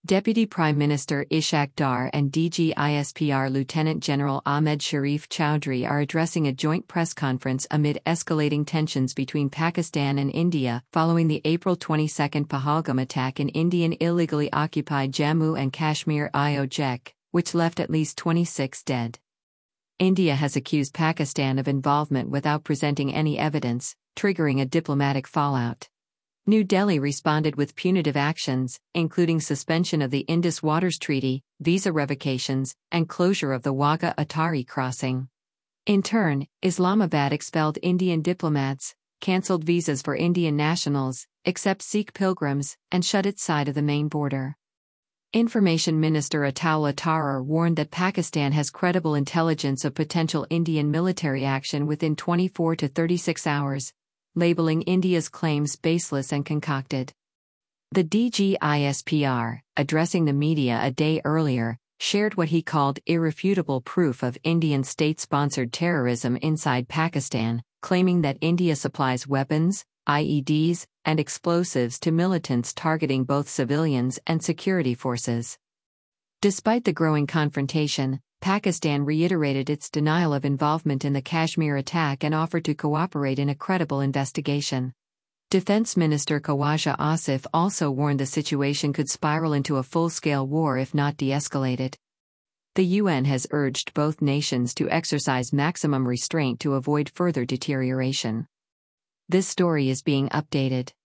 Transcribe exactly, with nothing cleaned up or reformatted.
Deputy Prime Minister Ishaq Dar and D G I S P R Lieutenant General Ahmed Sharif Chowdhury are addressing a joint press conference amid escalating tensions between Pakistan and India following the April twenty-second Pahalgam attack in Indian illegally occupied Jammu and Kashmir I O J C, which left at least twenty-six dead. India has accused Pakistan of involvement without presenting any evidence, triggering a diplomatic fallout. New Delhi responded with punitive actions, including suspension of the Indus Waters Treaty, visa revocations, and closure of the Wagah-Attari crossing. In turn, Islamabad expelled Indian diplomats, cancelled visas for Indian nationals, except Sikh pilgrims, and shut its side of the main border. Information Minister Ataullah Tarar warned that Pakistan has credible intelligence of potential Indian military action within twenty-four to thirty-six hours, labeling India's claims baseless and concocted. The D G I S P R, addressing the media a day earlier, shared what he called irrefutable proof of Indian state-sponsored terrorism inside Pakistan, claiming that India supplies weapons, I E Ds, and explosives to militants targeting both civilians and security forces. Despite the growing confrontation, Pakistan reiterated its denial of involvement in the Kashmir attack and offered to cooperate in a credible investigation. Defense Minister Khawaja Asif also warned the situation could spiral into a full-scale war if not de-escalated. The U N has urged both nations to exercise maximum restraint to avoid further deterioration. This story is being updated.